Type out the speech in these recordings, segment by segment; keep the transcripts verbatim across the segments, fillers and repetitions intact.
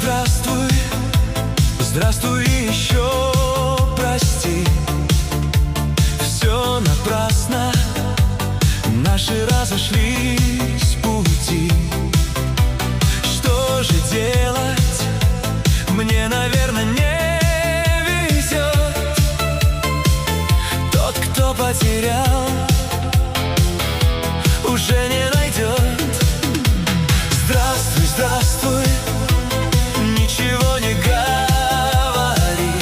здравствуй, здравствуй и еще прости. Все напрасно, наши разошлись пути. Что же делать? Мне, наверное, не везет. Тот, кто потерял, уже не найдет. Здравствуй, здравствуй, ничего не говори.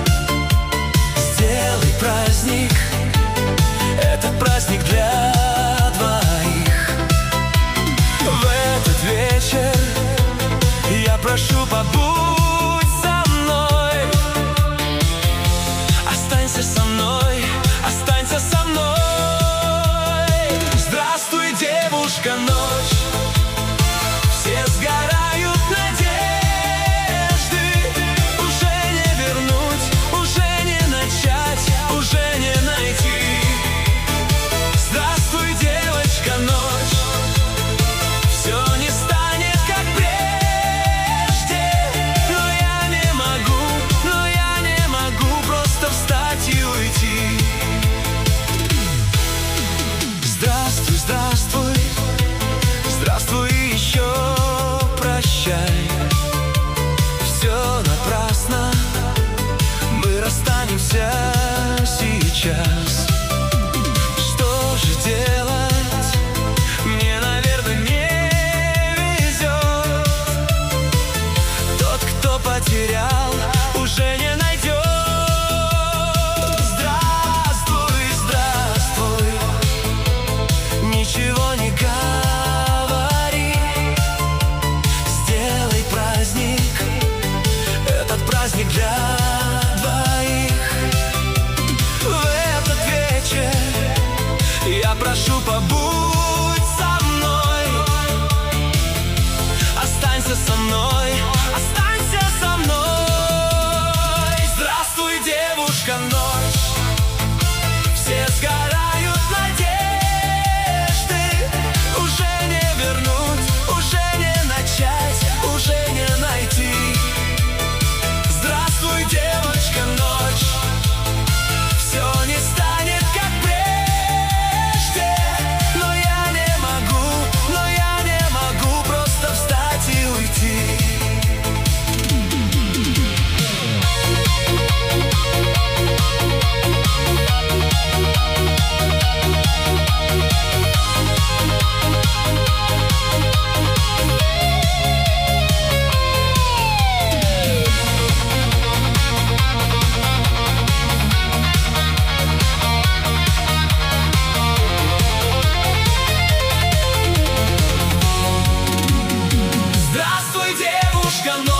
Сделай праздник, этот праздник для двоих. В этот вечер я прошу, побудь со мной. Останься со мной, останься со мной. Здравствуй, девушка, ночь. Все сгорают надежды. Уже не вернуть, уже не начать, уже не найти. Здравствуй, девочка, ночь. Все не станет как прежде. Но я не могу, но я не могу просто встать и уйти. Здравствуй, здравствуй, здравствуй и еще прощай. Все напрасно, мы расстанемся сейчас. Что же делать? Мне, наверное, не везет. Тот, кто потерял, уже не найдет. Здравствуй, здравствуй, ничего не говори. Сделай праздник, этот праздник для двоих. В этот вечер я прошу, побудь со мной. Останься со мной, останься со мной. Здравствуй, девушка, ночь. Все сгорают надежды. Уже не вернуть, уже не начать, уже не найти. Здравствуй, девочка, ночь. Все не станет как прежде. Но я не могу, но я не могу просто встать и уйти. Здравствуй, девушка, но